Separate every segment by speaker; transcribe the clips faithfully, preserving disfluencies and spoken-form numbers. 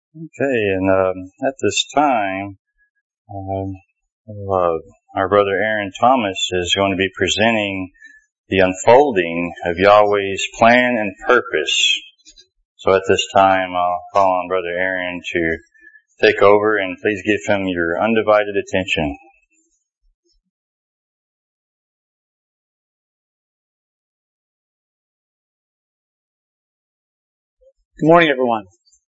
Speaker 1: Okay, and um, at this time, um, uh, our brother Aaron Thomas is going to be presenting the unfolding of Yahweh's plan and purpose. So at this time, I'll call on Brother Aaron to take over, and please give him your undivided attention.
Speaker 2: Good morning, everyone.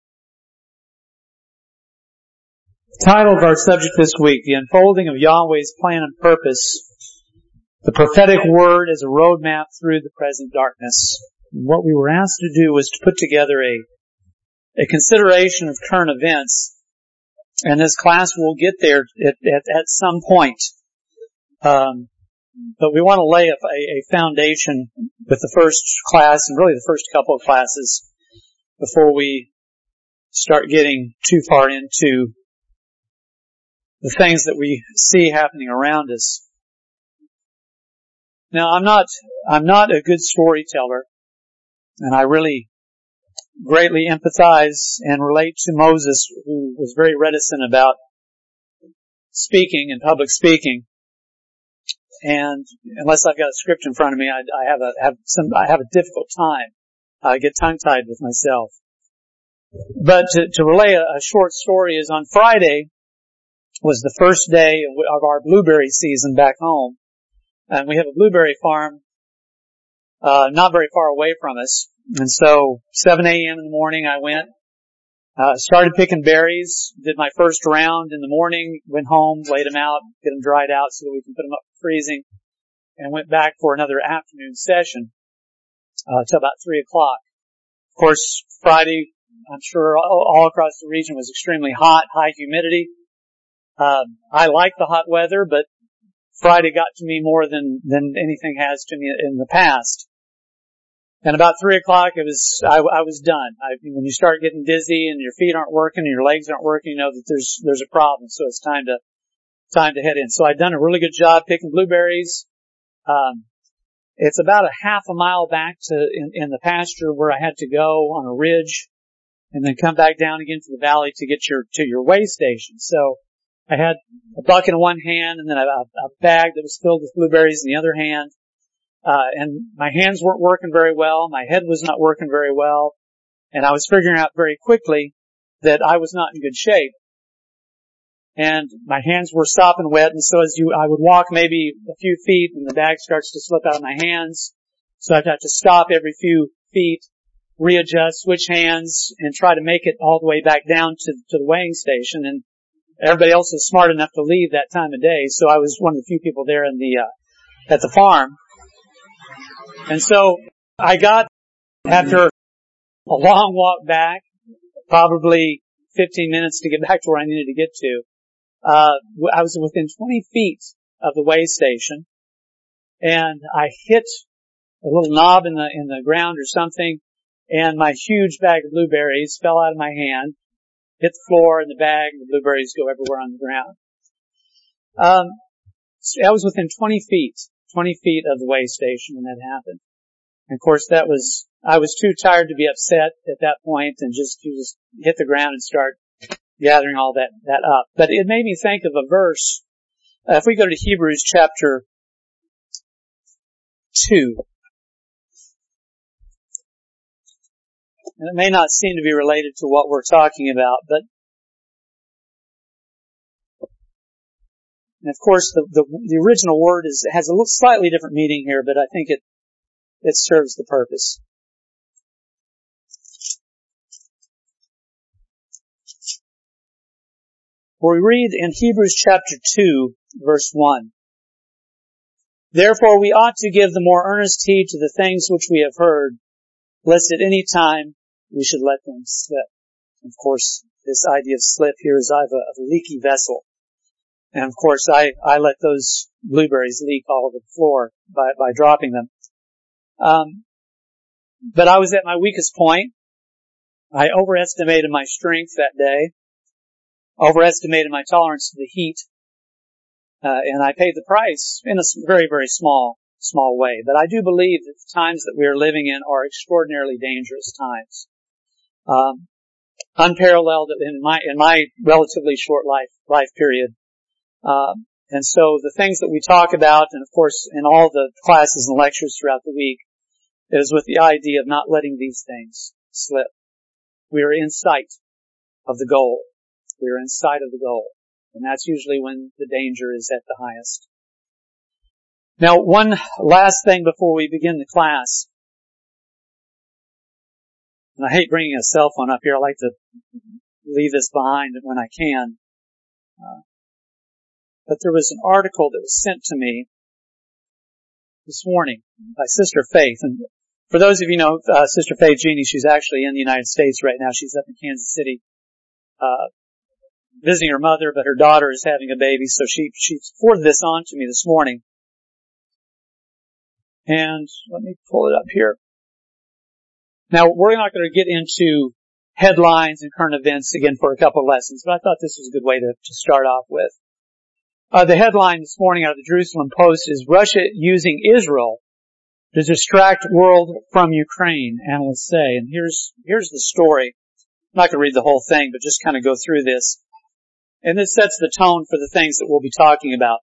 Speaker 2: The title of our subject this week, The Unfolding of Yahweh's Plan and Purpose, the prophetic word as a roadmap through the present darkness. And what we were asked to do was to put together a, a consideration of current events, and this class will get there at, at, at some point. Um, but we want to lay a, a foundation with the first class, and really the first couple of classes, before we start getting too far into the things that we see happening around us. Now, I'm not, I'm not a good storyteller, and I really greatly empathize and relate to Moses, who was very reticent about speaking and public speaking. And unless I've got a script in front of me, I, I have a, have some, I have a difficult time. I get tongue-tied with myself. But to, to relay a, a short story is on Friday was the first day of, of our blueberry season back home. And we have a blueberry farm, uh, not very far away from us. And so, seven a.m. in the morning I went, uh, started picking berries, did my first round in the morning, went home, laid them out, get them dried out so that we can put them up for freezing, and went back for another afternoon session, uh, till about three o'clock. Of course, Friday, I'm sure all, all across the region was extremely hot, high humidity. Um, I like the hot weather, but Friday got to me more than, than anything has to me in the past. And about three o'clock, it was, I, I was done. I, when you start getting dizzy and your feet aren't working and your legs aren't working, you know that there's, there's a problem. So it's time to, time to head in. So I'd done a really good job picking blueberries. Um, it's about a half a mile back to, in, in the pasture where I had to go on a ridge and then come back down again to the valley to get your, to your weigh station. So I had a bucket in one hand and then a, a bag that was filled with blueberries in the other hand. Uh, and my hands weren't working very well. My head was not working very well. And I was figuring out very quickly that I was not in good shape. And my hands were sopping wet. And so as you, I would walk maybe a few feet and the bag starts to slip out of my hands. So I'd have to stop every few feet, readjust, switch hands, and try to make it all the way back down to, to the weighing station. And everybody else was smart enough to leave that time of day. So I was one of the few people there in the, uh, at the farm. And so I got, after a long walk back, probably fifteen minutes to get back to where I needed to get to, uh, I was within twenty feet of the weigh station, and I hit a little knob in the, in the ground or something, and my huge bag of blueberries fell out of my hand, hit the floor and the bag, and the blueberries go everywhere on the ground. Um, so I was within twenty feet. twenty feet of the weigh station when that happened. And of course that was, I was too tired to be upset at that point and just, you just hit the ground and start gathering all that, that up. But it made me think of a verse. Uh, if we go to Hebrews chapter two. And it may not seem to be related to what we're talking about, but and of course, the, the, the original word is, has a little slightly different meaning here, but I think it, it serves the purpose. Where we read in Hebrews chapter two, verse one. Therefore we ought to give the more earnest heed to the things which we have heard, lest at any time we should let them slip. Of course, this idea of slip here is of a, of a leaky vessel. And of course, I, I let those blueberries leak all over the floor by, by dropping them. Um, but I was at my weakest point. I overestimated my strength that day, overestimated my tolerance to the heat, uh, and I paid the price in a very, very small, small way. But I do believe that the times that we are living in are extraordinarily dangerous times. Um, unparalleled in my in my relatively short life life period. Um, and so the things that we talk about, and of course in all the classes and lectures throughout the week, is with the idea of not letting these things slip. We are in sight of the goal. We are in sight of the goal. And that's usually when the danger is at the highest. Now, one last thing before we begin the class. And I hate bringing a cell phone up here. I like to leave this behind when I can. Uh, but there was an article that was sent to me this morning by Sister Faith. And for those of you who know uh, Sister Faith Jeannie, she's actually in the United States right now. She's up in Kansas City uh visiting her mother, but her daughter is having a baby, so she she forwarded this on to me this morning. And let me pull it up here. Now, we're not going to get into headlines and current events again for a couple of lessons, but I thought this was a good way to, to start off with. Uh, the headline this morning out of the Jerusalem Post is Russia using Israel to distract world from Ukraine, analysts say. And here's here's the story. I'm not going to read the whole thing, but just kind of go through this. And this sets the tone for the things that we'll be talking about.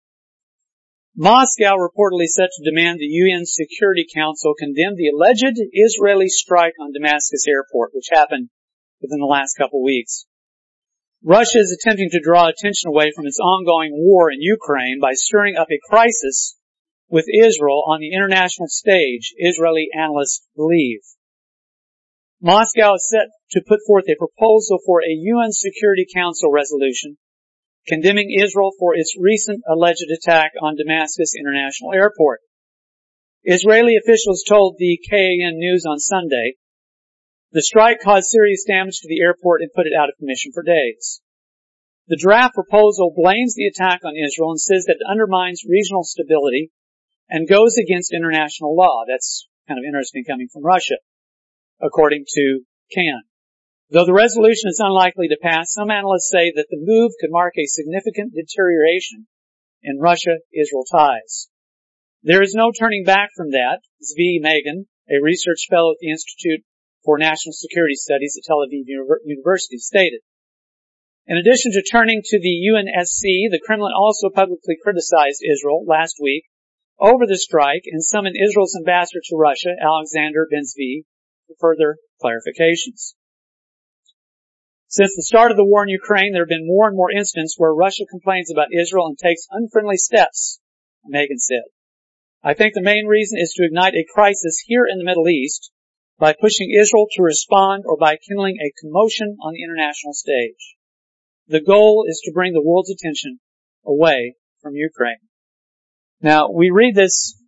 Speaker 2: Moscow reportedly set to demand the U N Security Council condemn the alleged Israeli strike on Damascus airport, which happened within the last couple of weeks. Russia is attempting to draw attention away from its ongoing war in Ukraine by stirring up a crisis with Israel on the international stage, Israeli analysts believe. Moscow is set to put forth a proposal for a U N Security Council resolution condemning Israel for its recent alleged attack on Damascus International Airport. Israeli officials told the K A N News on Sunday the strike caused serious damage to the airport and put it out of commission for days. The draft proposal blames the attack on Israel and says that it undermines regional stability and goes against international law. That's kind of interesting coming from Russia, according to C A N. Though the resolution is unlikely to pass, some analysts say that the move could mark a significant deterioration in Russia-Israel ties. There is no turning back from that, Zvi Megan, a research fellow at the Institute for National Security Studies at Tel Aviv University, stated. In addition to turning to the U N S C, the Kremlin also publicly criticized Israel last week over the strike and summoned Israel's ambassador to Russia, Alexander Ben-Zvi, for further clarifications. Since the start of the war in Ukraine, there have been more and more incidents where Russia complains about Israel and takes unfriendly steps, Megan said. I think the main reason is to ignite a crisis here in the Middle East by pushing Israel to respond or by kindling a commotion on the international stage. The goal is to bring the world's attention away from Ukraine. Now, we read this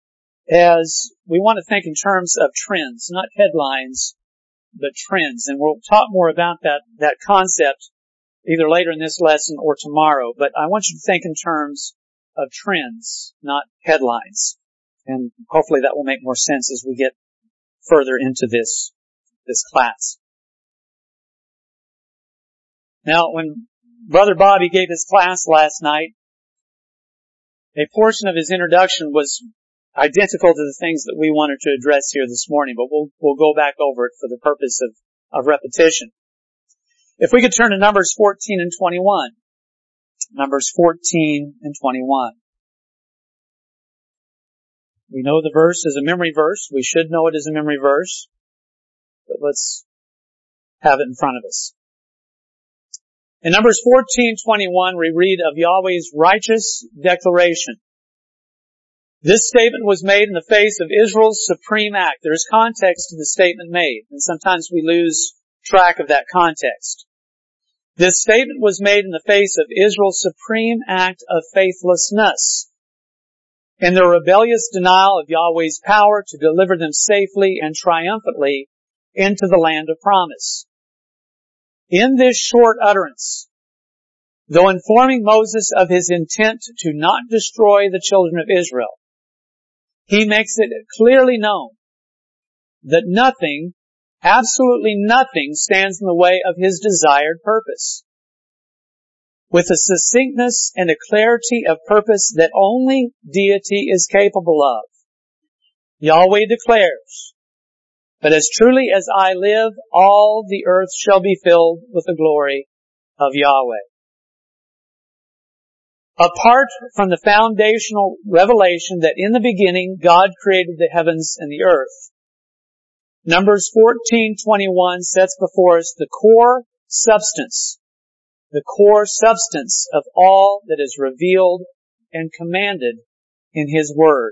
Speaker 2: as we want to think in terms of trends, not headlines, but trends. And we'll talk more about that, that concept either later in this lesson or tomorrow. But I want you to think in terms of trends, not headlines. And hopefully that will make more sense as we get further into this, this class. Now, when Brother Bobby gave his class last night, a portion of his introduction was identical to the things that we wanted to address here this morning, but we'll, we'll go back over it for the purpose of, of repetition. If we could turn to Numbers fourteen and twenty-one. Numbers fourteen and twenty-one. We know the verse is a memory verse. We should know it is a memory verse. But let's have it in front of us. In Numbers fourteen twenty-one, we read of Yahweh's righteous declaration. This statement was made in the face of Israel's supreme act. There is context to the statement made, and sometimes we lose track of that context. This statement was made in the face of Israel's supreme act of faithlessness and their rebellious denial of Yahweh's power to deliver them safely and triumphantly into the land of promise. In this short utterance, though informing Moses of his intent to not destroy the children of Israel, he makes it clearly known that nothing, absolutely nothing, stands in the way of his desired purpose. With a succinctness and a clarity of purpose that only deity is capable of, Yahweh declares But as truly as I live, all the earth shall be filled with the glory of Yahweh. Apart from the foundational revelation that in the beginning God created the heavens and the earth, Numbers fourteen twenty-one sets before us the core substance, the core substance of all that is revealed and commanded in His Word.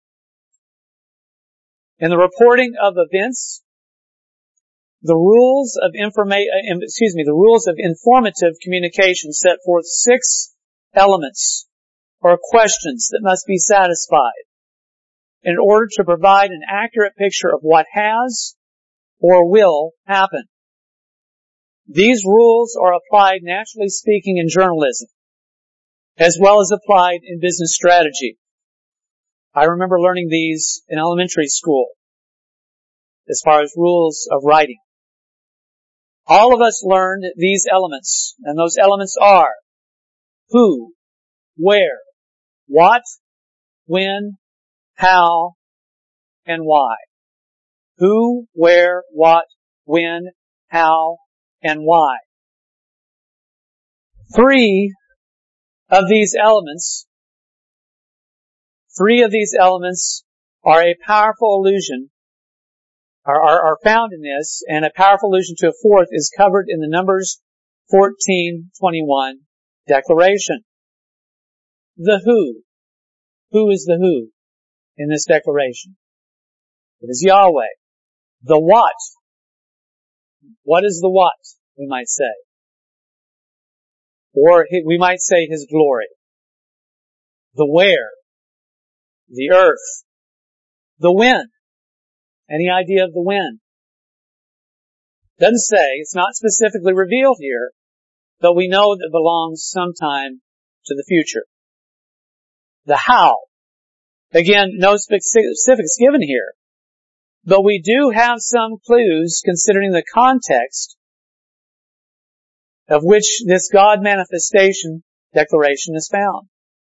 Speaker 2: In the reporting of events, the rules of informa- excuse me, the rules of informative communication set forth six elements or questions that must be satisfied in order to provide an accurate picture of what has or will happen. These rules are applied, naturally speaking, in journalism, as well as applied in business strategy. I remember learning these in elementary school, as far as rules of writing. All of us learned these elements, and those elements are who, where, what, when, how, and why. Who, where, what, when, how, and why. Three of these elements, three of these elements are a powerful allusion, are, are, are found in this, and a powerful allusion to a fourth is covered in the Numbers fourteen twenty-one declaration. The who. Who is the who in this declaration? It is Yahweh. The what. What is the what, we might say? Or we might say His glory. The where. The earth. The when. Any idea of the when? Doesn't say, it's not specifically revealed here, but we know that it belongs sometime to the future. The how. Again, no specifics given here, but we do have some clues considering the context of which this God manifestation declaration is found.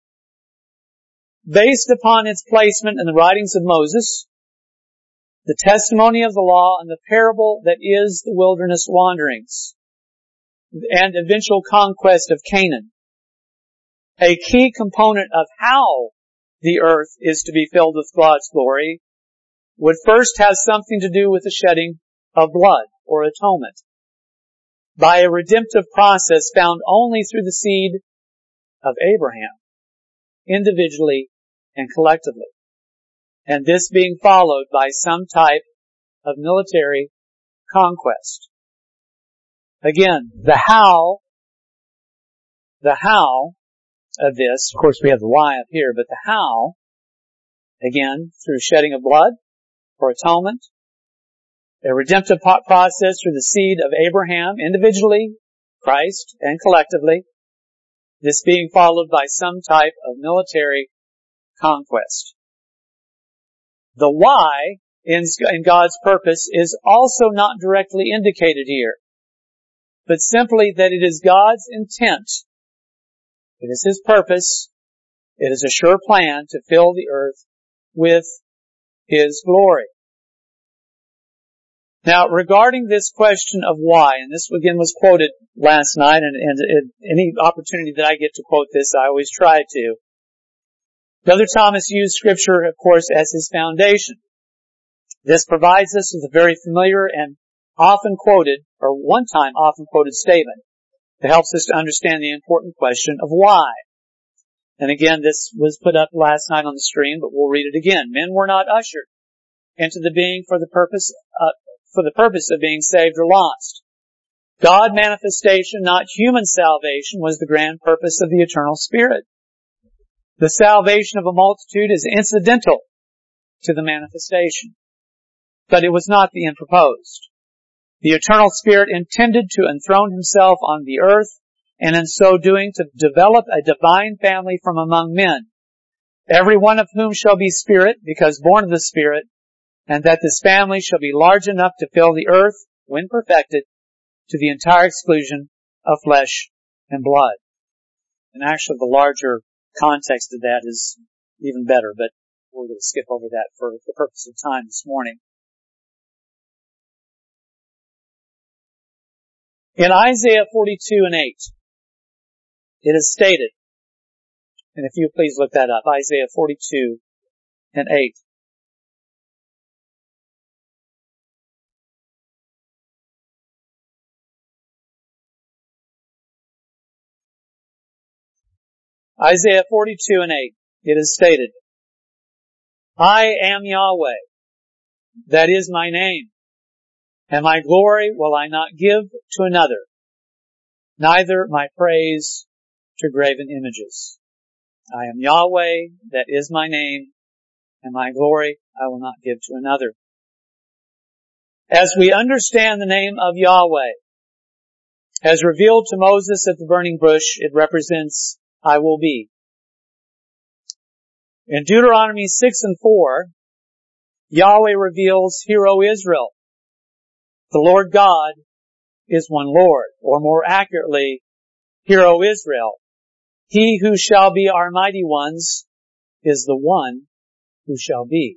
Speaker 2: Based upon its placement in the writings of Moses, the testimony of the law, and the parable that is the wilderness wanderings, and eventual conquest of Canaan, a key component of how the earth is to be filled with God's glory would first have something to do with the shedding of blood or atonement by a redemptive process found only through the seed of Abraham, individually and collectively, and this being followed by some type of military conquest. Again, the how, the how of this, of course we have the why up here, but the how, again, through shedding of blood for atonement, a redemptive process through the seed of Abraham, individually, Christ, and collectively, this being followed by some type of military conquest. The why in God's purpose is also not directly indicated here, but simply that it is God's intent, it is His purpose, it is a sure plan to fill the earth with His glory. Now, regarding this question of why, and this again was quoted last night, and, and, and any opportunity that I get to quote this, I always try to. Brother Thomas used Scripture, of course, as his foundation. This provides us with a very familiar and often quoted, or one time often quoted statement that helps us to understand the important question of why. And again, this was put up last night on the screen, but we'll read it again. Men were not ushered into the being for the purpose, uh, for the purpose of being saved or lost. God manifestation, not human salvation, was the grand purpose of the eternal Spirit. The salvation of a multitude is incidental to the manifestation, but it was not the end proposed. The eternal Spirit intended to enthrone Himself on the earth, and in so doing to develop a divine family from among men, every one of whom shall be spirit, because born of the Spirit, and that this family shall be large enough to fill the earth, when perfected, to the entire exclusion of flesh and blood. And actually the larger context of that is even better, but we're going to skip over that for the purpose of time this morning. In Isaiah forty-two and eight, it is stated, and if you please look that up, Isaiah forty-two and eight. Isaiah forty-two and eight, it is stated, I am Yahweh, that is my name, and my glory will I not give to another, neither my praise to graven images. I am Yahweh, that is my name, and my glory I will not give to another. As we understand the name of Yahweh, as revealed to Moses at the burning bush, it represents I will be. In Deuteronomy six and four, Yahweh reveals, Hear, O Israel, the Lord God is one Lord, or more accurately, Hear, O Israel, He who shall be our mighty ones is the one who shall be.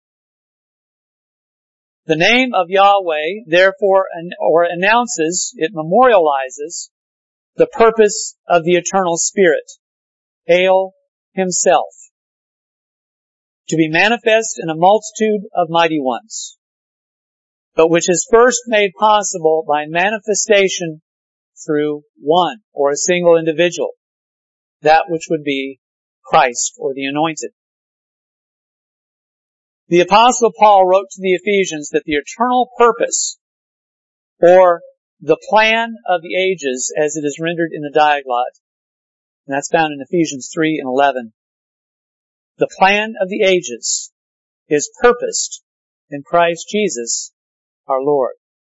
Speaker 2: The name of Yahweh, therefore, or announces, it memorializes the purpose of the eternal Spirit, El Himself, to be manifest in a multitude of mighty ones, but which is first made possible by manifestation through one, or a single individual, that which would be Christ, or the Anointed. The Apostle Paul wrote to the Ephesians that the eternal purpose, or the plan of the ages, as it is rendered in the Diaglott, and that's found in Ephesians three and eleven, the plan of the ages is purposed in Christ Jesus, our Lord.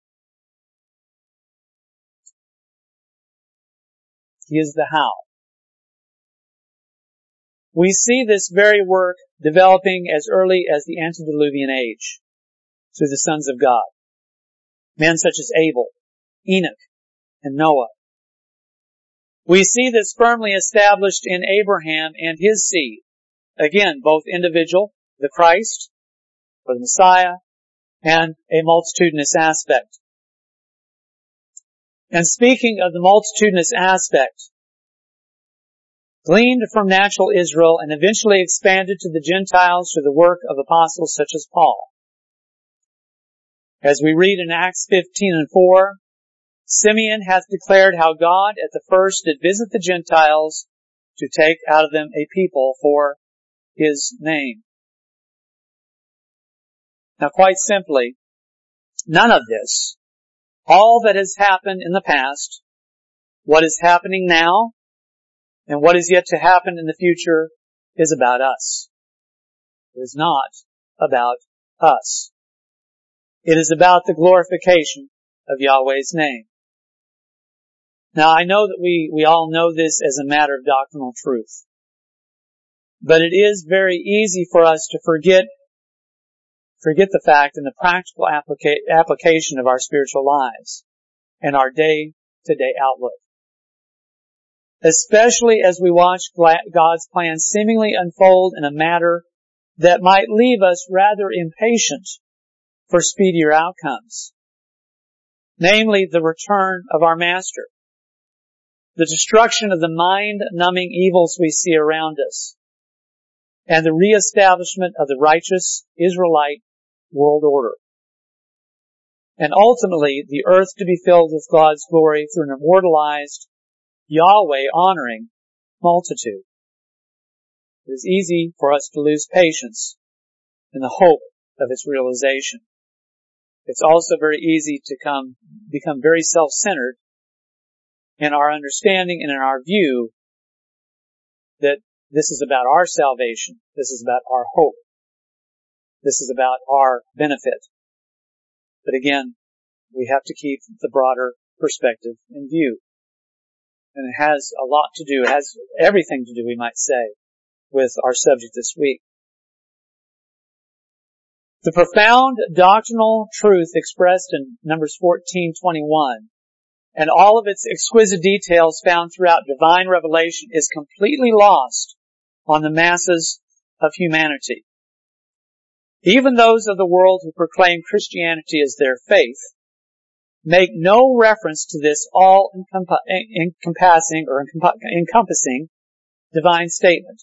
Speaker 2: He is the how. We see this very work developing as early as the antediluvian age through the sons of God. Men such as Abel, Enoch, and Noah. We see this firmly established in Abraham and his seed. Again, both individual, the Christ, or the Messiah, and a multitudinous aspect. And speaking of the multitudinous aspect, gleaned from natural Israel and eventually expanded to the Gentiles through the work of apostles such as Paul. As we read in Acts fifteen and four, Simeon hath declared how God at the first did visit the Gentiles to take out of them a people for His name. Now quite simply, none of this, all that has happened in the past, what is happening now, and what is yet to happen in the future is about us. It is not about us. It is about the glorification of Yahweh's name. Now I know that we, we all know this as a matter of doctrinal truth. But it is very easy for us to forget, forget the fact in the practical applica- application of our spiritual lives and our day-to-day outlook. Especially as we watch God's plan seemingly unfold in a manner that might leave us rather impatient for speedier outcomes. Namely, the return of our Master. The destruction of the mind-numbing evils we see around us. And the reestablishment of the righteous Israelite world order. And ultimately, the earth to be filled with God's glory through an immortalized, Yahweh honoring multitude. It is easy for us to lose patience in the hope of its realization. It's also very easy to come, become very self-centered in our understanding and in our view that this is about our salvation. This is about our hope. This is about our benefit. But again, we have to keep the broader perspective in view. And it has a lot to do, it has everything to do, we might say, with our subject this week. The profound doctrinal truth expressed in Numbers fourteen twenty-one and all of its exquisite details found throughout divine revelation is completely lost on the masses of humanity. Even those of the world who proclaim Christianity as their faith make no reference to this all-encompassing or encompassing divine statement.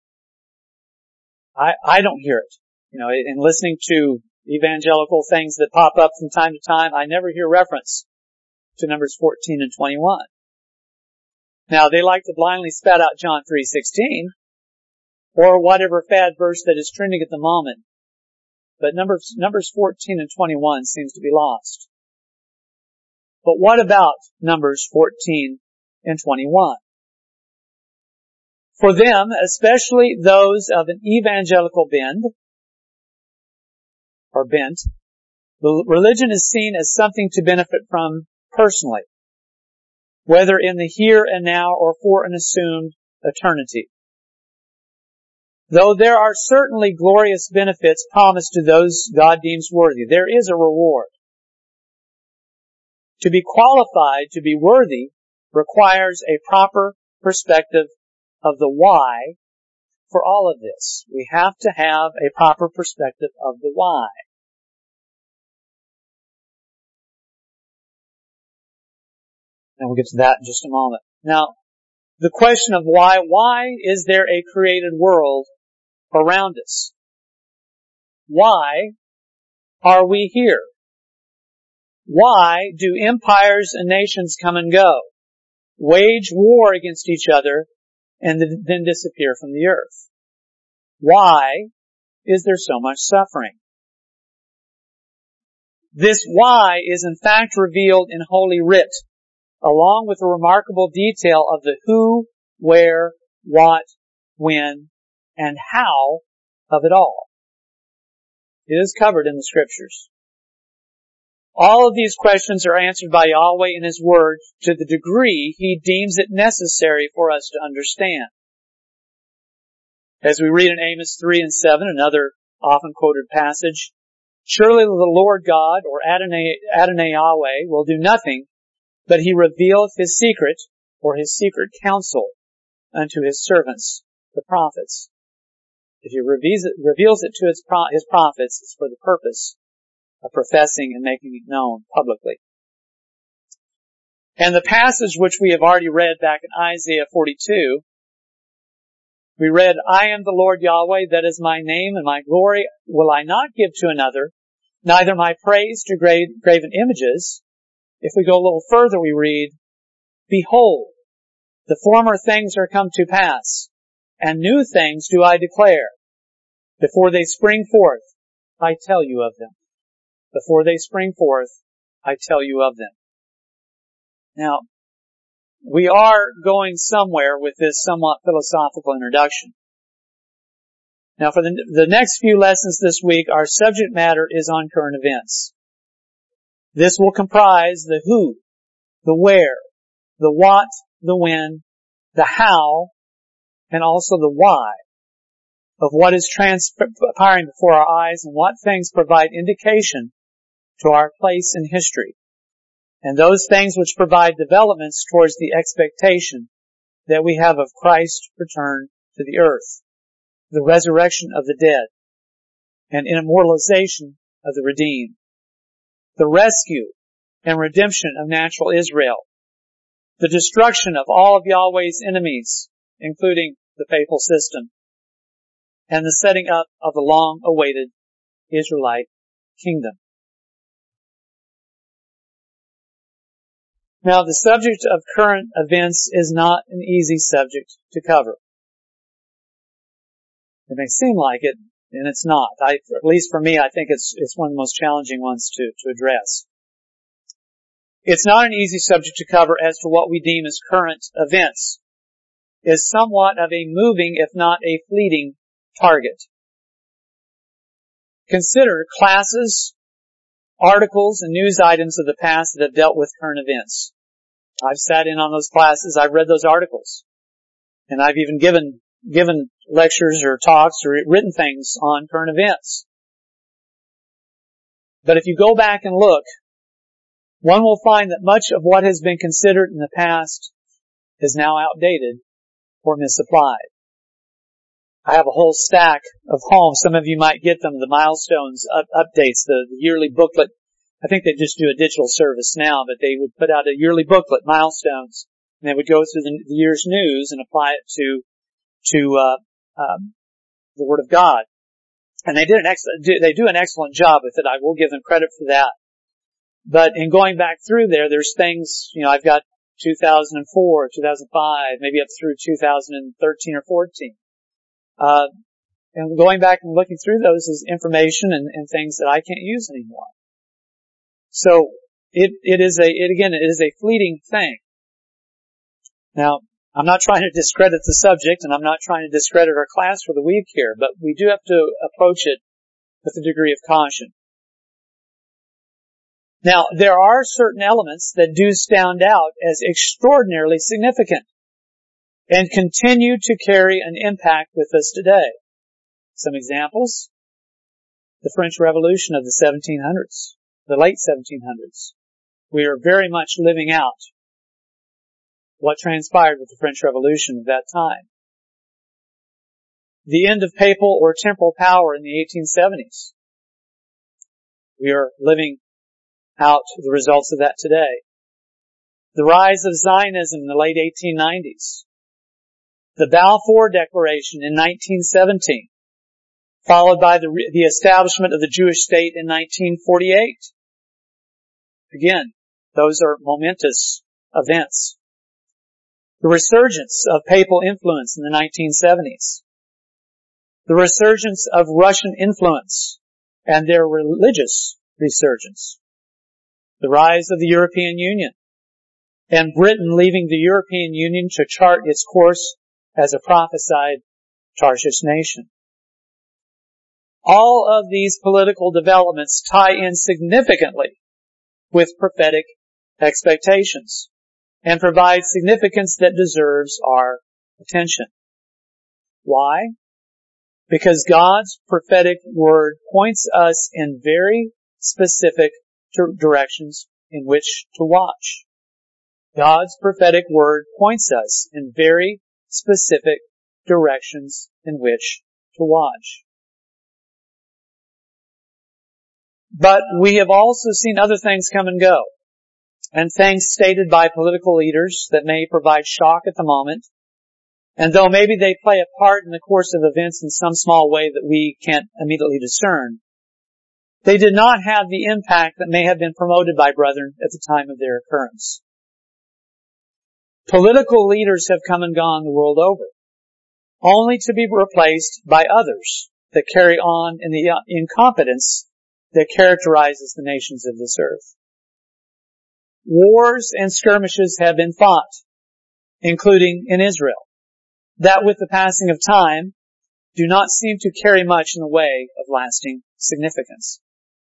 Speaker 2: I, I don't hear it. You know, in listening to evangelical things that pop up from time to time, I never hear reference to Numbers fourteen and twenty-one. Now, they like to blindly spat out John three sixteen, or whatever fad verse that is trending at the moment. But Numbers, Numbers fourteen and twenty-one seems to be lost. But what about Numbers fourteen and twenty-one? For them, especially those of an evangelical bend, or bent, the religion is seen as something to benefit from personally, whether in the here and now or for an assumed eternity. Though there are certainly glorious benefits promised to those God deems worthy, there is a reward. To be qualified to be worthy requires a proper perspective of the why for all of this. We have to have a proper perspective of the why. And we'll get to that in just a moment. Now, the question of why, why is there a created world around us? Why are we here? Why do empires and nations come and go, wage war against each other, and then disappear from the earth? Why is there so much suffering? This why is in fact revealed in Holy Writ, along with a remarkable detail of the who, where, what, when, and how of it all. It is covered in the Scriptures. All of these questions are answered by Yahweh in His Word to the degree He deems it necessary for us to understand. As we read in Amos three and seven, another often quoted passage, surely the Lord God, or Adonai, Adonai Yahweh, will do nothing, but He revealeth His secret, or His secret counsel, unto His servants, the prophets. If He reveals it, reveals it to His, pro, his prophets, it's for the purpose of professing and making it known publicly. And the passage which we have already read back in Isaiah forty-two, we read, I am the Lord Yahweh, that is my name, and my glory will I not give to another, neither my praise to gra- graven images. If we go a little further, we read, behold, the former things are come to pass, and new things do I declare. Before they spring forth, I tell you of them. Before they spring forth, I tell you of them. Now, we are going somewhere with this somewhat philosophical introduction. Now, for the, the next few lessons this week, our subject matter is on current events. This will comprise the who, the where, the what, the when, the how, and also the why of what is transpiring before our eyes and what things provide indication to our place in history, and those things which provide developments towards the expectation that we have of Christ's return to the earth, the resurrection of the dead, and immortalization of the redeemed, the rescue and redemption of natural Israel, the destruction of all of Yahweh's enemies, including the papal system, and the setting up of the long-awaited Israelite kingdom. Now, the subject of current events is not an easy subject to cover. It may seem like it, and it's not. I, at least for me, I think it's it's one of the most challenging ones to, to address. It's not an easy subject to cover as to what we deem as current events. It's somewhat of a moving, if not a fleeting, target. Consider classes, articles, and news items of the past that have dealt with current events. I've sat in on those classes, I've read those articles, and I've even given given lectures or talks or written things on current events. But if you go back and look, one will find that much of what has been considered in the past is now outdated or misapplied. I have a whole stack of home. Some of you might get them, the milestones up, updates, the, the yearly booklet I think they just do a digital service now, but they would put out a yearly booklet, Milestones, and they would go through the, the year's news and apply it to to uh, um, the Word of God. And they did an ex- they do an excellent job with it. I will give them credit for that. But in going back through there, there's things, you know, I've got two thousand four, two thousand five, maybe up through two thousand thirteen or fourteen. Uh, and going back and looking through those is information and, and things that I can't use anymore. So it, it is a, it again, it is a fleeting thing. Now, I'm not trying to discredit the subject, and I'm not trying to discredit our class for the week here, but we do have to approach it with a degree of caution. Now, there are certain elements that do stand out as extraordinarily significant and continue to carry an impact with us today. Some examples: the French Revolution of the seventeen hundreds, the late seventeen hundreds. We are very much living out what transpired with the French Revolution at that time. The end of papal or temporal power in the eighteen seventies. We are living out the results of that today. The rise of Zionism in the late eighteen nineties. The Balfour Declaration in nineteen seventeen, followed by the, the establishment of the Jewish state in nineteen forty-eight. Again, those are momentous events. The resurgence of papal influence in the nineteen seventies. The resurgence of Russian influence and their religious resurgence. The rise of the European Union, and Britain leaving the European Union to chart its course as a prophesied Tarshish nation. All of these political developments tie in significantly with prophetic expectations and provide significance that deserves our attention. Why? Because God's prophetic word points us in very specific directions in which to watch. God's prophetic word points us in very specific directions in which to watch. But we have also seen other things come and go, and things stated by political leaders that may provide shock at the moment, and though maybe they play a part in the course of events in some small way that we can't immediately discern, they did not have the impact that may have been promoted by brethren at the time of their occurrence. Political leaders have come and gone the world over, only to be replaced by others that carry on in the incompetence that characterizes the nations of this earth. Wars and skirmishes have been fought, including in Israel, that with the passing of time do not seem to carry much in the way of lasting significance.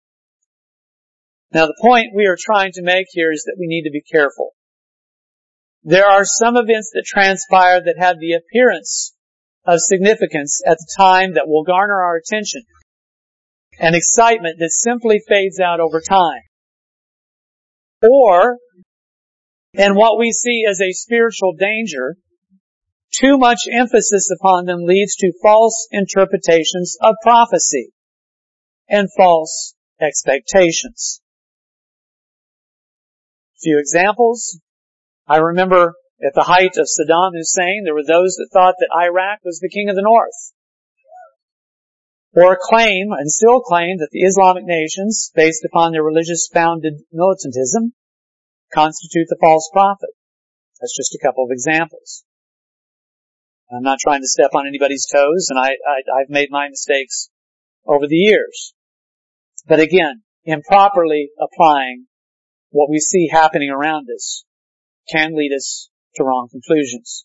Speaker 2: Now, the point we are trying to make here is that we need to be careful. There are some events that transpire that have the appearance of significance at the time that will garner our attention, and excitement that simply fades out over time. Or, and what we see as a spiritual danger, too much emphasis upon them leads to false interpretations of prophecy and false expectations. A few examples. I remember at the height of Saddam Hussein, there were those that thought that Iraq was the king of the north. Or claim, and still claim, that the Islamic nations, based upon their religious founded militantism, constitute the false prophet. That's just a couple of examples. I'm not trying to step on anybody's toes, and I, I, I've made my mistakes over the years. But again, improperly applying what we see happening around us can lead us to wrong conclusions.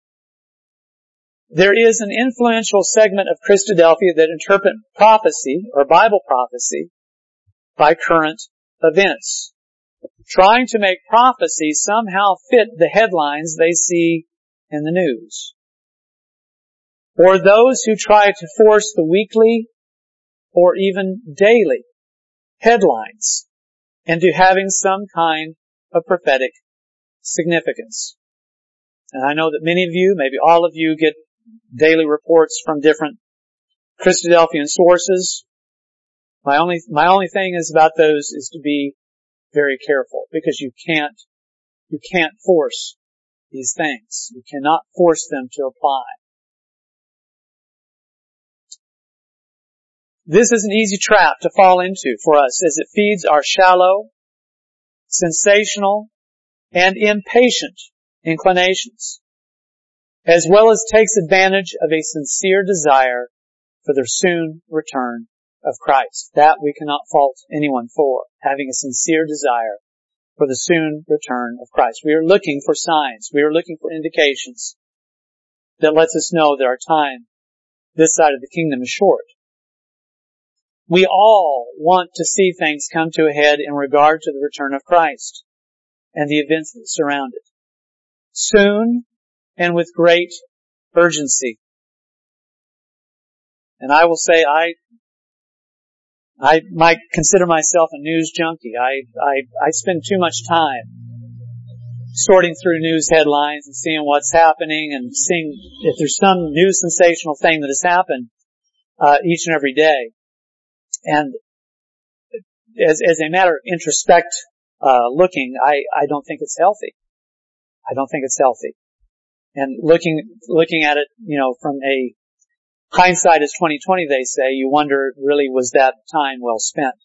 Speaker 2: There is an influential segment of Christadelphia that interpret prophecy, or Bible prophecy, by current events, trying to make prophecy somehow fit the headlines they see in the news. Or those who try to force the weekly or even daily headlines into having some kind of prophetic significance. And I know that many of you, maybe all of you, get daily reports from different Christadelphian sources. My only, my only thing is about those is to be very careful, because you can't, you can't force these things. You cannot force them to apply. This is an easy trap to fall into for us, as it feeds our shallow, sensational, and impatient inclinations, as well as takes advantage of a sincere desire for the soon return of Christ. That we cannot fault anyone for, having a sincere desire for the soon return of Christ. We are looking for signs. We are looking for indications that lets us know that our time this side of the kingdom is short. We all want to see things come to a head in regard to the return of Christ and the events that surround it, soon and with great urgency. And I will say I I might consider myself a news junkie. I, I, I spend too much time sorting through news headlines and seeing what's happening and seeing if there's some new sensational thing that has happened uh, each and every day. And as, as a matter of introspect uh, looking, I, I don't think it's healthy. I don't think it's healthy. And looking looking at it, you know, from a hindsight is twenty twenty, they say, you wonder, really, was that time well spent?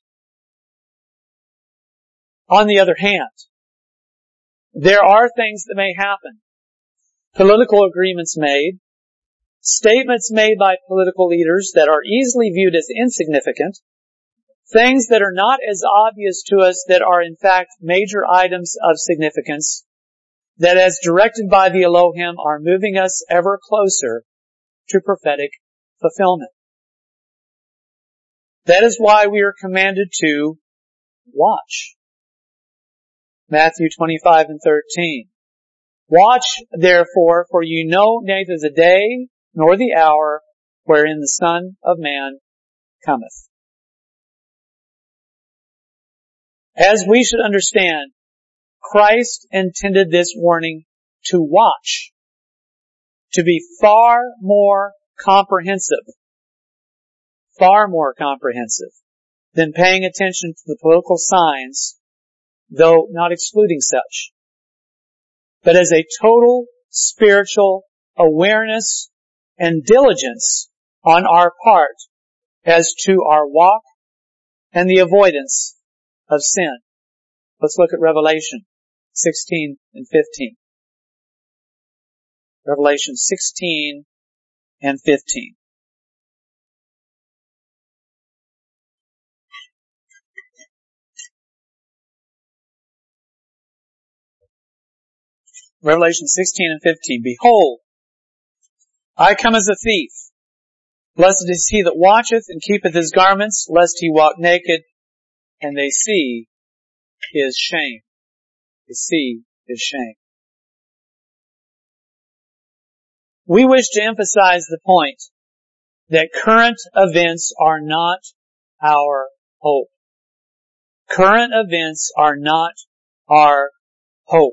Speaker 2: On the other hand, there are things that may happen. Political agreements made, statements made by political leaders that are easily viewed as insignificant, things that are not as obvious to us that are in fact major items of significance, that as directed by the Elohim are moving us ever closer to prophetic fulfillment. That is why we are commanded to watch. Matthew twenty-five and thirteen. Watch, therefore, for you know neither the day nor the hour wherein the Son of Man cometh. As we should understand, Christ intended this warning to watch, to be far more comprehensive, far more comprehensive than paying attention to the political signs, though not excluding such, but as a total spiritual awareness and diligence on our part as to our walk and the avoidance of sin. Let's look at Revelation sixteen and fifteen. Revelation sixteen and fifteen. Revelation sixteen and fifteen. Behold, I come as a thief. Blessed is he that watcheth and keepeth his garments, lest he walk naked, and they see his shame. They see his shame. We wish to emphasize the point that current events are not our hope. Current events are not our hope.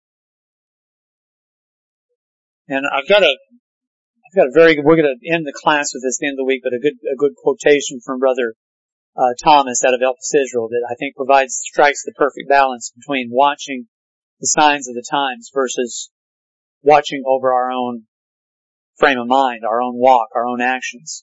Speaker 2: And I've got a, I've got a very good, we're going to end the class with this at the end of the week, but a good, a good quotation from Brother uh, Thomas out of Elpis Israel that I think provides, strikes the perfect balance between watching the signs of the times versus watching over our own frame of mind, our own walk, our own actions.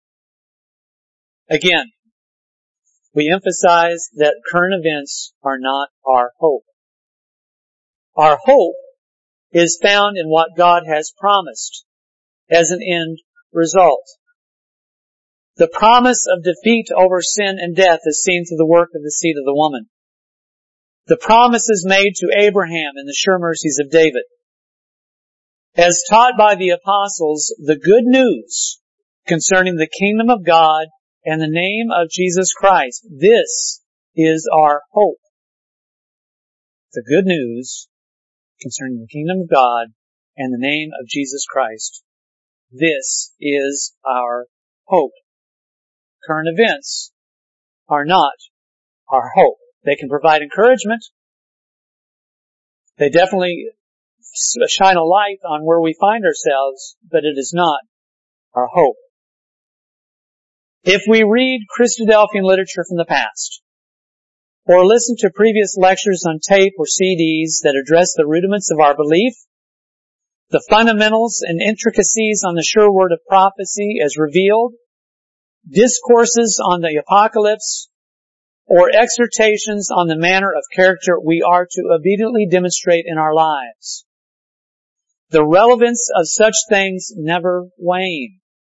Speaker 2: Again, we emphasize that current events are not our hope. Our hope is found in what God has promised as an end result. The promise of defeat over sin and death is seen through the work of the seed of the woman. The promise is made to Abraham in the sure mercies of David. As taught by the apostles, the good news concerning the kingdom of God and the name of Jesus Christ, this is our hope. The good news concerning the kingdom of God and the name of Jesus Christ, this is our hope. Current events are not our hope. They can provide encouragement. They definitely shine a light on where we find ourselves, but it is not our hope. If we read Christadelphian literature from the past, or listen to previous lectures on tape or C Ds that address the rudiments of our belief, the fundamentals and intricacies on the sure word of prophecy as revealed, discourses on the apocalypse, or exhortations on the manner of character we are to obediently demonstrate in our lives. The relevance of such things never wane.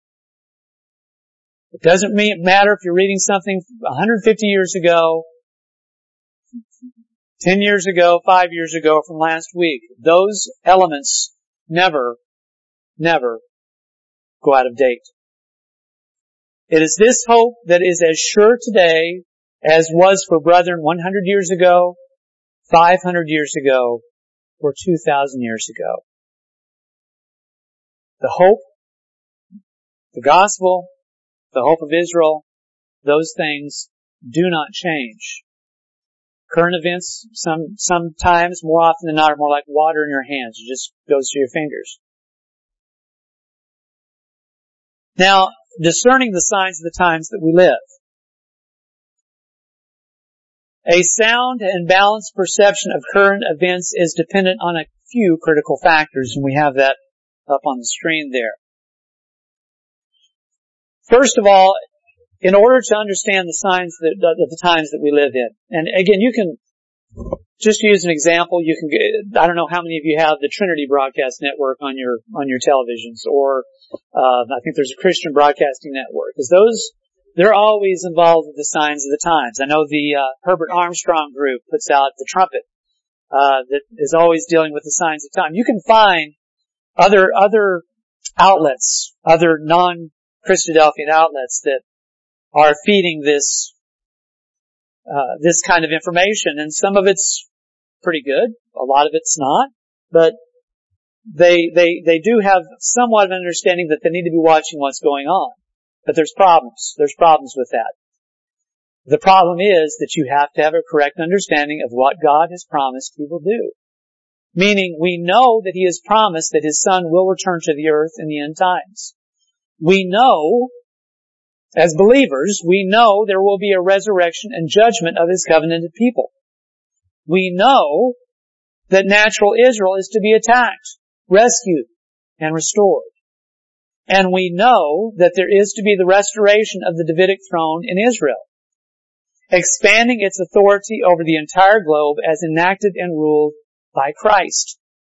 Speaker 2: It doesn't mean, matter if you're reading something one hundred fifty years ago, ten years ago, five years ago, from last week. Those elements never, never go out of date. It is this hope that is as sure today as was for brethren one hundred years ago, five hundred years ago, or two thousand years ago. The hope, the gospel, the hope of Israel, those things do not change. Current events, some, sometimes, more often than not, are more like water in your hands. It just goes through your fingers. Now, discerning the signs of the times that we live. A sound and balanced perception of current events is dependent on a few critical factors, and we have that up on the screen there. First of all, in order to understand the signs that, of the times that we live in, and again, you can just use an example. You can, I don't know how many of you have the Trinity Broadcast Network on your on your televisions, or uh, I think there's a Christian Broadcasting Network. Because those, they're always involved with the signs of the times. I know the uh, Herbert Armstrong Group puts out the Trumpet uh, that is always dealing with the signs of time. You can find other other outlets, other non-Christadelphian outlets that are feeding this uh, this kind of information, and some of it's pretty good, a lot of it's not, but they they they do have somewhat of an understanding that they need to be watching what's going on. But there's problems. There's problems with that. The problem is that you have to have a correct understanding of what God has promised He will do. Meaning, we know that He has promised that His Son will return to the earth in the end times. We know, as believers, we know there will be a resurrection and judgment of His covenanted people. We know that natural Israel is to be attacked, rescued, and restored. And we know that there is to be the restoration of the Davidic throne in Israel, expanding its authority over the entire globe as enacted and ruled by Christ.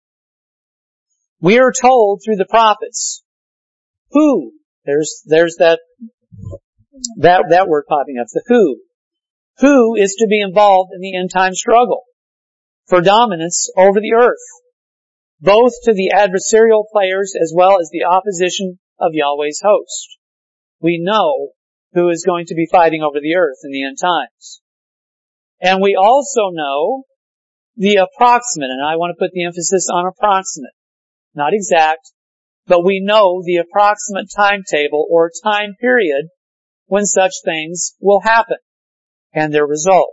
Speaker 2: We are told through the prophets who, there's, there's that, that, that word popping up, the who, who is to be involved in the end time struggle for dominance over the earth, both to the adversarial players as well as the opposition of Yahweh's host. We know who is going to be fighting over the earth in the end times. And we also know the approximate, and I want to put the emphasis on approximate, not exact, but we know the approximate timetable or time period when such things will happen and their result.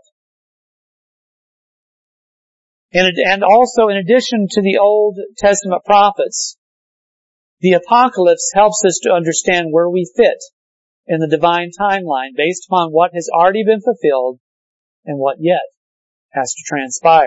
Speaker 2: And also, in addition to the Old Testament prophets, the Apocalypse helps us to understand where we fit in the divine timeline based upon what has already been fulfilled and what yet has to transpire.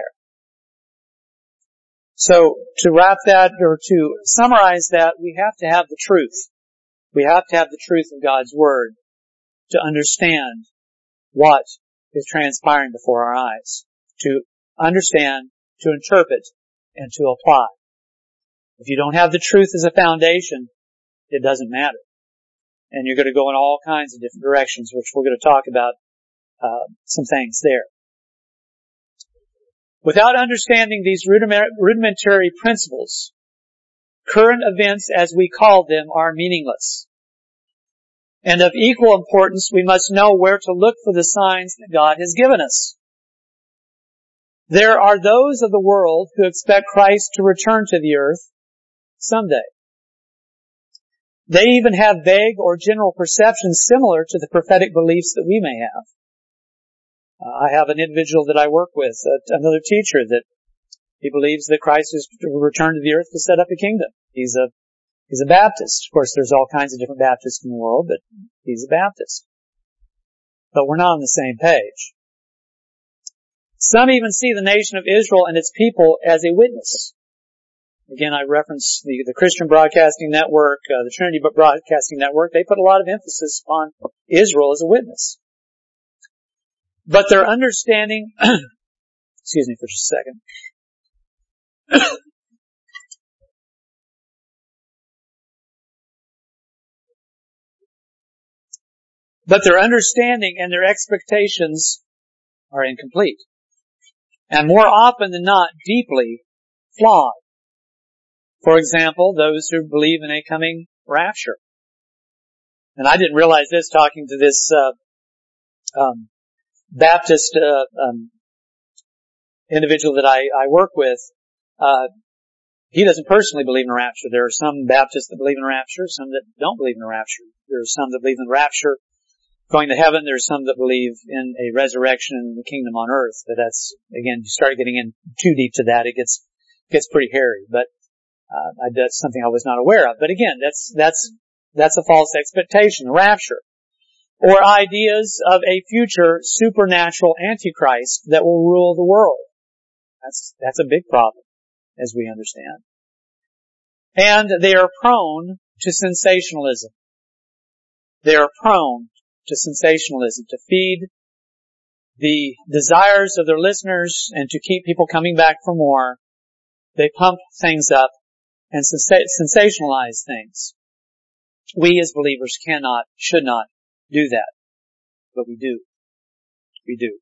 Speaker 2: So, to wrap that, or to summarize that, we have to have the truth. We have to have the truth of God's Word to understand what is transpiring before our eyes. To understand, to interpret, and to apply. If you don't have the truth as a foundation, it doesn't matter. And you're going to go in all kinds of different directions, which we're going to talk about uh, some things there. Without understanding these rudimentary principles, current events, as we call them, are meaningless. And of equal importance, we must know where to look for the signs that God has given us. There are those of the world who expect Christ to return to the earth someday. They even have vague or general perceptions similar to the prophetic beliefs that we may have. Uh, I have an individual that I work with, uh, another teacher, that he believes that Christ is to return to the earth to set up a kingdom. He's a he's a Baptist. Of course, there's all kinds of different Baptists in the world, but he's a Baptist. But we're not on the same page. Some even see the nation of Israel and its people as a witness. Again, I reference the, the Christian Broadcasting Network, uh, the Trinity Broadcasting Network. They put a lot of emphasis on Israel as a witness. But their understanding, excuse me for just a second. But their understanding and their expectations are incomplete. And more often than not, deeply flawed. For example, those who believe in a coming rapture. And I didn't realize this talking to this uh, um, Baptist uh, um, individual that I, I work with. Uh, he doesn't personally believe in a rapture. There are some Baptists that believe in a rapture, some that don't believe in a rapture. There are some that believe in rapture going to heaven. There's some that believe in a resurrection in the kingdom on earth. But that's, again, you start getting in too deep to that, it gets gets pretty hairy. But uh, that's something I was not aware of. But again, that's that's that's a false expectation, the rapture, or ideas of a future supernatural antichrist that will rule the world. That's that's a big problem, as we understand. And they are prone to sensationalism. They are prone to sensationalism, to feed the desires of their listeners and to keep people coming back for more. They pump things up and sensationalize things. We as believers cannot, should not do that. But we do. We do.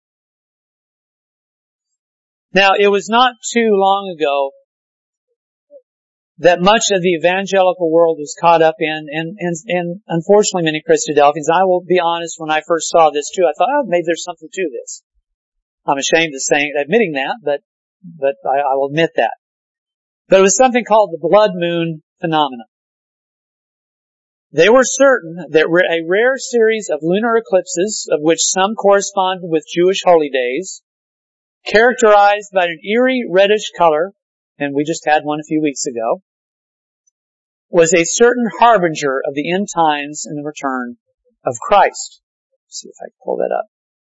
Speaker 2: Now, it was not too long ago that much of the evangelical world was caught up in, and, and, and unfortunately many Christadelphians, I will be honest, when I first saw this too, I thought, oh, maybe there's something to this. I'm ashamed of saying, admitting that, but, but I, I will admit that. But it was something called the blood moon phenomenon. They were certain that a rare series of lunar eclipses, of which some corresponded with Jewish holy days, characterized by an eerie reddish color, and we just had one a few weeks ago, was a certain harbinger of the end times and the return of Christ. Let's see if I can pull that up.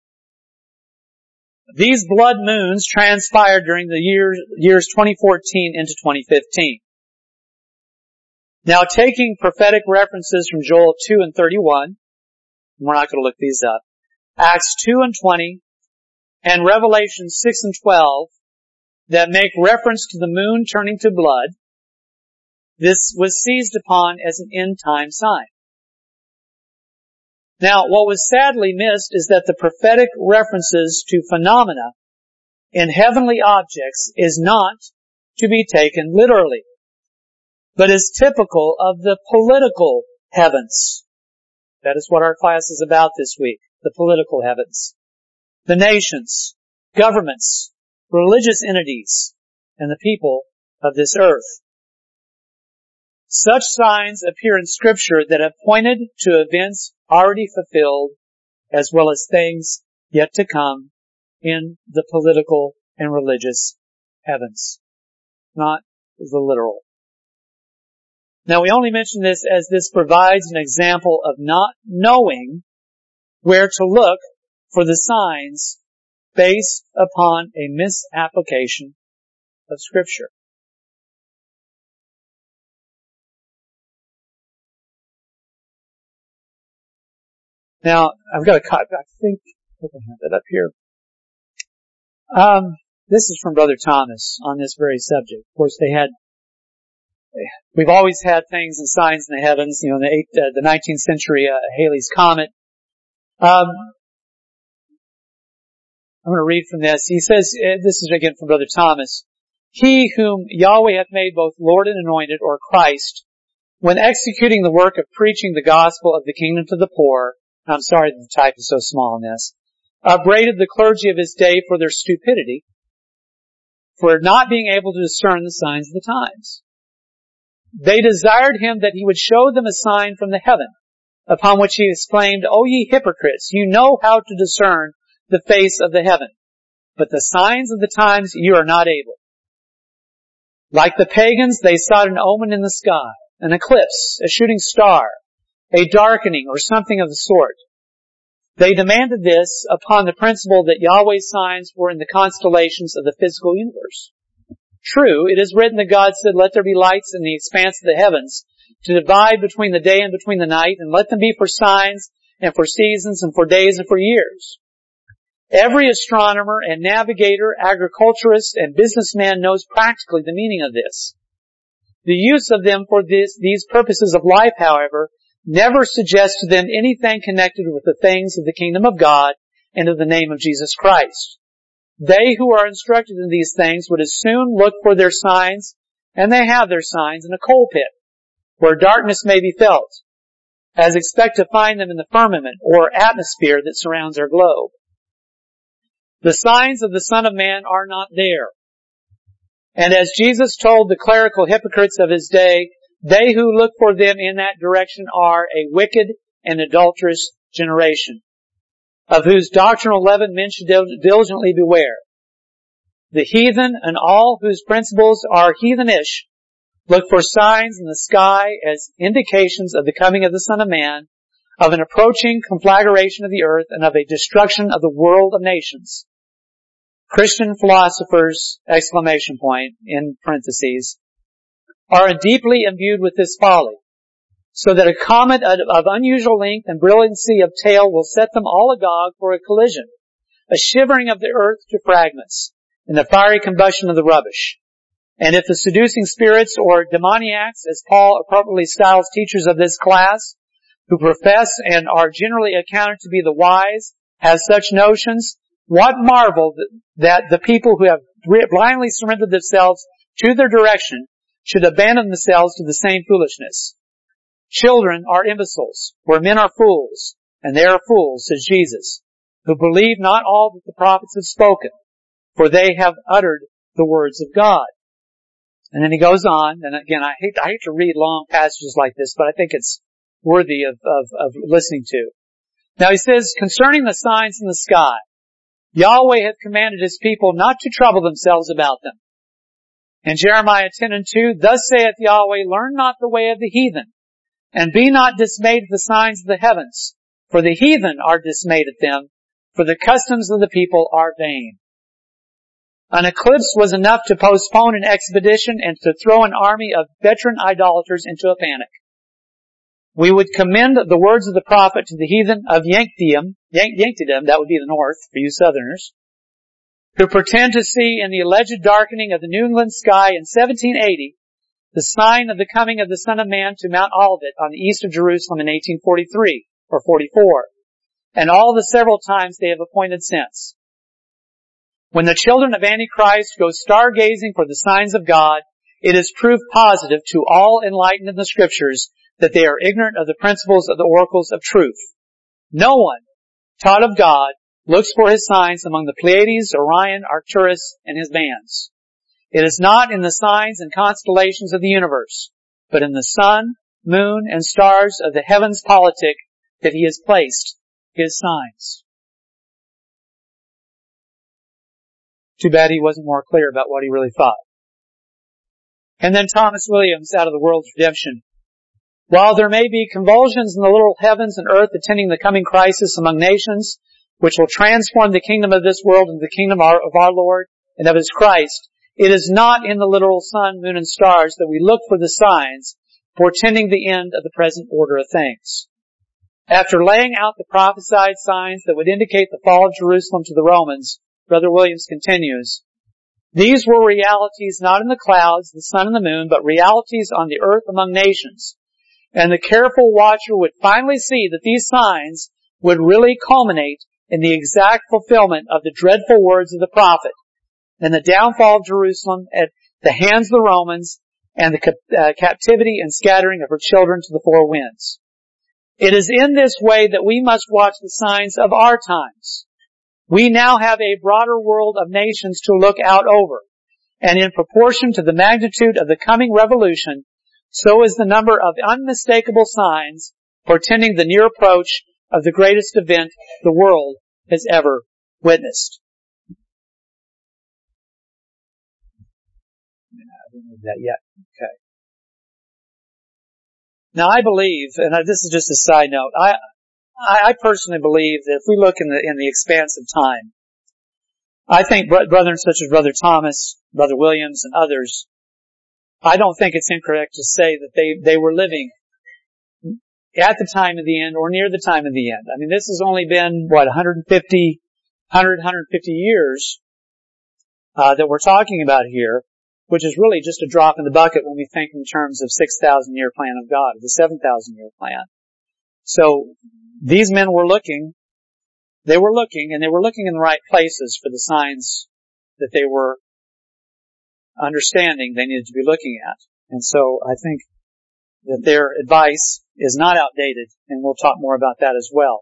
Speaker 2: These blood moons transpired during the year, years twenty fourteen into twenty fifteen. Now, taking prophetic references from Joel two and thirty-one, we're not going to look these up, Acts two and twenty, and Revelation six and twelve, that make reference to the moon turning to blood, this was seized upon as an end-time sign. Now, what was sadly missed is that the prophetic references to phenomena in heavenly objects is not to be taken literally, but is typical of the political heavens. That is what our class is about this week, the political heavens. The nations, governments, religious entities, and the people of this earth. Such signs appear in Scripture that have pointed to events already fulfilled, as well as things yet to come in the political and religious heavens, not the literal. Now, we only mention this as this provides an example of not knowing where to look for the signs based upon a misapplication of Scripture. Now, I've got a copy, I think, I can have that up here. Um, this is from Brother Thomas on this very subject. Of course, they had, we've always had things and signs in the heavens, you know, in the, eighth, uh, the nineteenth century, uh, Halley's Comet. Um, I'm going to read from this. He says, uh, this is again from Brother Thomas, "He whom Yahweh hath made both Lord and anointed, or Christ, when executing the work of preaching the gospel of the kingdom to the poor," I'm sorry that the type is so small in this, "upbraided the clergy of his day for their stupidity, for not being able to discern the signs of the times. They desired him that he would show them a sign from the heaven, upon which he exclaimed, O ye hypocrites, you know how to discern the face of the heaven, but the signs of the times you are not able. Like the pagans, they sought an omen in the sky, an eclipse, a shooting star, a darkening, or something of the sort. They demanded this upon the principle that Yahweh's signs were in the constellations of the physical universe. True, it is written that God said, "Let there be lights in the expanse of the heavens, to divide between the day and between the night, and let them be for signs, and for seasons, and for days, and for years." Every astronomer and navigator, agriculturist, and businessman knows practically the meaning of this. The use of them for this, these purposes of life, however, never suggests to them anything connected with the things of the kingdom of God and of the name of Jesus Christ. They who are instructed in these things would as soon look for their signs, and they have their signs, in a coal pit, where darkness may be felt, as expect to find them in the firmament or atmosphere that surrounds our globe. The signs of the Son of Man are not there. And as Jesus told the clerical hypocrites of his day, they who look for them in that direction are a wicked and adulterous generation, of whose doctrinal leaven men should diligently beware. The heathen and all whose principles are heathenish look for signs in the sky as indications of the coming of the Son of Man, of an approaching conflagration of the earth, and of a destruction of the world of nations. Christian philosophers, exclamation point, in parentheses, are deeply imbued with this folly, so that a comet of unusual length and brilliancy of tail will set them all agog for a collision, a shivering of the earth to fragments, and the fiery combustion of the rubbish. And if the seducing spirits or demoniacs, as Paul appropriately styles teachers of this class, who profess and are generally accounted to be the wise, have such notions, what marvel that the people who have blindly surrendered themselves to their direction should abandon themselves to the same foolishness. Children are imbeciles, where men are fools, and they are fools, says Jesus, who believe not all that the prophets have spoken, for they have uttered the words of God. And then he goes on, and again, I hate, I hate to read long passages like this, but I think it's worthy of, of, of listening to. Now he says, concerning the signs in the sky, Yahweh hath commanded his people not to trouble themselves about them. In Jeremiah ten and two, thus saith Yahweh, learn not the way of the heathen, and be not dismayed at the signs of the heavens, for the heathen are dismayed at them, for the customs of the people are vain. An eclipse was enough to postpone an expedition and to throw an army of veteran idolaters into a panic. We would commend the words of the prophet to the heathen of Yanktidum, Yanktidum, that would be the north for you southerners, who pretend to see in the alleged darkening of the New England sky in seventeen eighty the sign of the coming of the Son of Man to Mount Olivet on the east of Jerusalem in eighteen forty-three or forty-four, and all the several times they have appointed since. When the children of Antichrist go stargazing for the signs of God, it is proof positive to all enlightened in the Scriptures that they are ignorant of the principles of the oracles of truth. No one taught of God looks for his signs among the Pleiades, Orion, Arcturus, and his bands. It is not in the signs and constellations of the universe, but in the sun, moon, and stars of the heavens politic that he has placed his signs. Too bad he wasn't more clear about what he really thought. And then Thomas Williams out of The World's Redemption. While there may be convulsions in the little heavens and earth attending the coming crisis among nations, which will transform the kingdom of this world into the kingdom of our, of our Lord and of His Christ, it is not in the literal sun, moon, and stars that we look for the signs portending the end of the present order of things. After laying out the prophesied signs that would indicate the fall of Jerusalem to the Romans, Brother Williams continues, these were realities not in the clouds, the sun, and the moon, but realities on the earth among nations. And the careful watcher would finally see that these signs would really culminate in the exact fulfillment of the dreadful words of the prophet, and the downfall of Jerusalem at the hands of the Romans, and the uh, captivity and scattering of her children to the four winds. It is in this way that we must watch the signs of our times. We now have a broader world of nations to look out over, and in proportion to the magnitude of the coming revolution, so is the number of unmistakable signs portending the near approach of the greatest event the world has ever witnessed. I haven't read that yet. Okay. Now I believe, and this is just a side note, I I, I personally believe that if we look in the in the expanse of time, I think brethren such as Brother Thomas, Brother Williams, and others, I don't think it's incorrect to say that they, they were living at the time of the end or near the time of the end. I mean, this has only been, what, one hundred fifty, one hundred, one hundred fifty years uh, that we're talking about here, which is really just a drop in the bucket when we think in terms of six thousand year plan of God, the seven thousand year plan. So these men were looking, they were looking, and they were looking in the right places for the signs that they were understanding they needed to be looking at. And so I think that their advice is not outdated, and we'll talk more about that as well.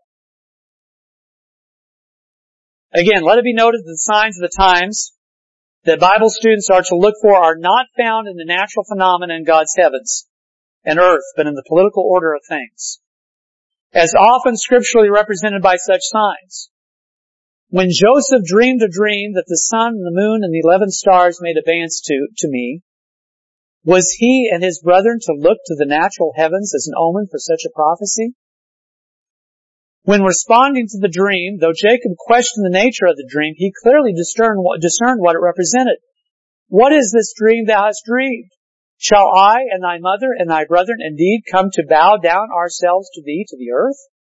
Speaker 2: Again, let it be noted that the signs of the times that Bible students are to look for are not found in the natural phenomena in God's heavens and earth, but in the political order of things, as often scripturally represented by such signs. When Joseph dreamed a dream that the sun and the moon and the eleven stars made advance to, to me, was he and his brethren to look to the natural heavens as an omen for such a prophecy? When responding to the dream, though Jacob questioned the nature of the dream, he clearly discerned what, discerned what it represented. What is this dream thou hast dreamed? Shall I and thy mother and thy brethren indeed come to bow down ourselves to thee to the earth?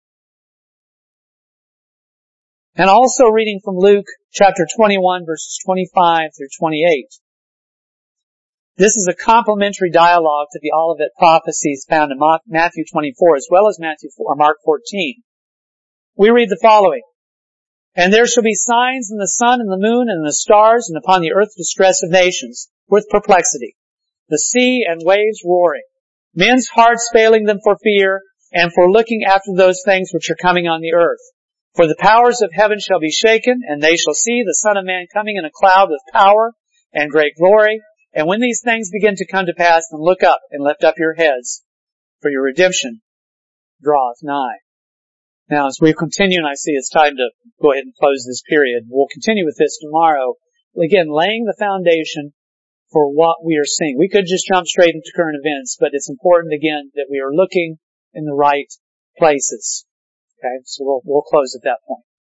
Speaker 2: And also reading from Luke chapter twenty-one verses twenty-five through twenty-eight. This is a complementary dialogue to the Olivet prophecies found in Matthew twenty-four as well as Matthew or Mark fourteen. We read the following. And there shall be signs in the sun and the moon and in the stars, and upon the earth distress of nations, with perplexity, the sea and waves roaring, men's hearts failing them for fear, and for looking after those things which are coming on the earth. For the powers of heaven shall be shaken, and they shall see the Son of Man coming in a cloud with power and great glory. And when these things begin to come to pass, then look up and lift up your heads, for your redemption draweth nigh. Now, as we continue, and I see it's time to go ahead and close this period, we'll continue with this tomorrow. Again, laying the foundation for what we are seeing. We could just jump straight into current events, but it's important, again, that we are looking in the right places. Okay, so we'll, we'll close at that point.